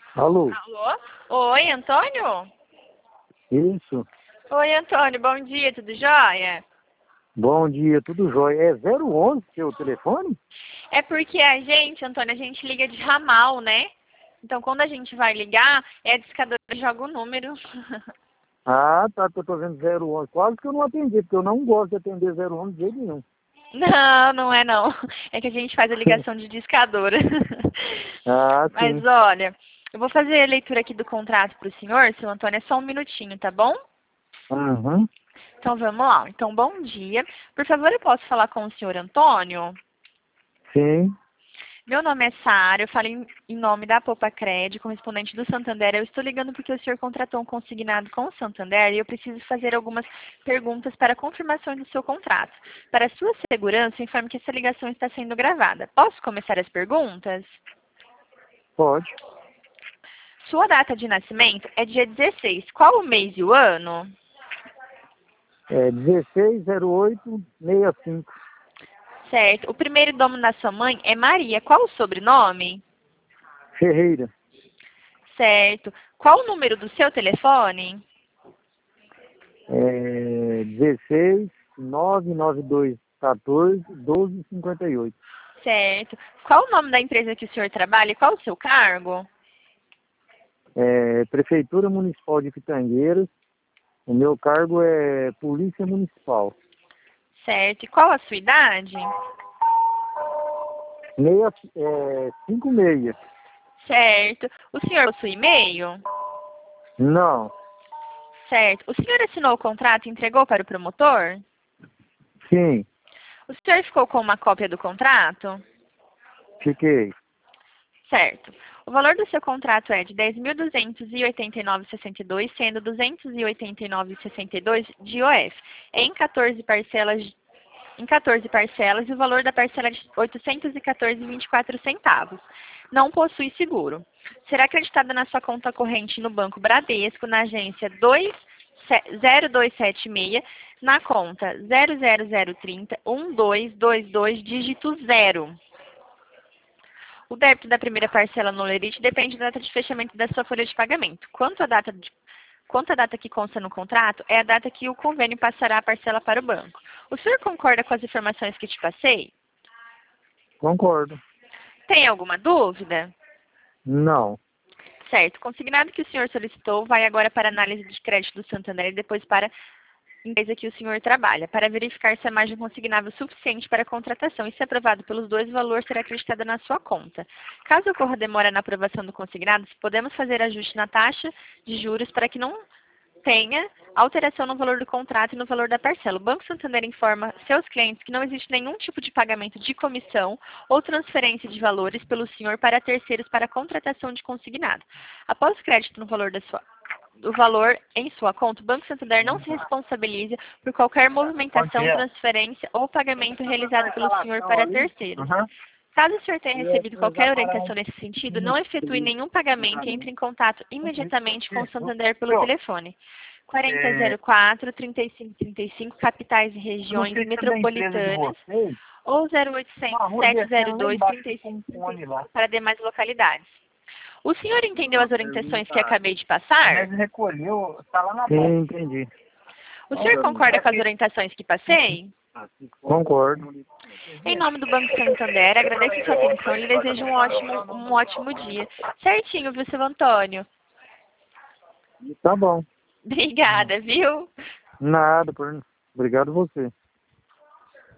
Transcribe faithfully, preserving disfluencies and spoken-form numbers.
Alô? Alô? Oi, Antônio? Isso. Oi, Antônio, bom dia, tudo jóia? Bom dia, tudo jóia. É zero onze seu telefone? É porque a gente, Antônio, a gente liga de ramal, né? Então, quando a gente vai ligar, é a discadora que joga o número. Ah, tá, tô, tô vendo zero onze. Quase que eu não atendi, porque eu não gosto de atender zero onze de jeito nenhum. Não, não é não. É que a gente faz a ligação de discadora. Ah, Mas sim. olha, eu vou fazer a leitura aqui do contrato para o senhor, seu Antônio, é só um minutinho, tá bom? Uhum. Então vamos lá. Então, bom dia. Por favor, eu posso falar com o senhor Antônio? Sim. Meu nome é Sara, eu falo em, em nome da Poupa Cred, correspondente do Santander. Eu estou ligando porque o senhor contratou um consignado com o Santander e eu preciso fazer algumas perguntas para confirmação do seu contrato. Para sua segurança, informe que essa ligação está sendo gravada. Posso começar as perguntas? Pode. Sua data de nascimento é dia dezesseis. Qual o mês e o ano? É dezesseis zero oito sessenta e cinco. Certo. O primeiro nome da sua mãe é Maria. Qual o sobrenome? Ferreira. Certo. Qual o número do seu telefone? É dezesseis nove nove dois quatorze doze cinquenta e oito. Certo. Qual o nome da empresa que o senhor trabalha e qual o seu cargo? É, Prefeitura Municipal de Pitangueiras. O meu cargo é Polícia Municipal. Certo. E qual a sua idade? Meia, é, cinco meia. Certo. O senhor possui e-mail? Não. Certo. O senhor assinou o contrato e entregou para o promotor? Sim. O senhor ficou com uma cópia do contrato? Fiquei. Certo. O valor do seu contrato é de dez mil duzentos e oitenta e nove vírgula sessenta e dois, sendo duzentos e oitenta e nove vírgula sessenta e dois de I O F. É em quatorze parcelas, em quatorze parcelas e o valor da parcela é de oitocentos e quatorze vírgula vinte e quatro centavos. Não possui seguro. Será acreditada na sua conta corrente no Banco Bradesco, na agência dois zero dois sete seis, na conta zero zero zero trinta um dois dois dois, dígito zero. O débito da primeira parcela no lerite depende da data de fechamento da sua folha de pagamento. Quanto à data, de, quanto à data que consta no contrato, é a data que o convênio passará a parcela para o banco. O senhor concorda com as informações que te passei? Concordo. Tem alguma dúvida? Não. Certo. Consignado que o senhor solicitou vai agora para a análise de crédito do Santander e depois para a empresa que o senhor trabalha, para verificar se a margem consignável suficiente para a contratação e, se aprovado pelos dois, o valor será acreditado na sua conta. Caso ocorra demora na aprovação do consignado, podemos fazer ajuste na taxa de juros para que não tenha alteração no valor do contrato e no valor da parcela. O Banco Santander informa seus clientes que não existe nenhum tipo de pagamento de comissão ou transferência de valores pelo senhor para terceiros para a contratação de consignado. Após o crédito no valor da sua do valor em sua conta, o Banco Santander não se responsabiliza por qualquer movimentação, transferência ou pagamento realizado pelo senhor para terceiros. Caso o senhor tenha recebido qualquer orientação nesse sentido, não efetue nenhum pagamento e entre em contato imediatamente com o Santander pelo telefone quarenta zero quatro, trinta e cinco trinta e cinco, capitais e regiões metropolitanas, ou zero oitocentos, setecentos e dois, trinta e cinco trinta e cinco para demais localidades. O senhor entendeu as orientações que acabei de passar? Sim, entendi. O senhor concorda com as orientações que passei? Concordo. Em nome do Banco Santander, agradeço sua atenção e lhe desejo um ótimo, um ótimo dia. Certinho, viu, seu Antônio? Tá bom. Obrigada, viu? Nada, por... obrigado você.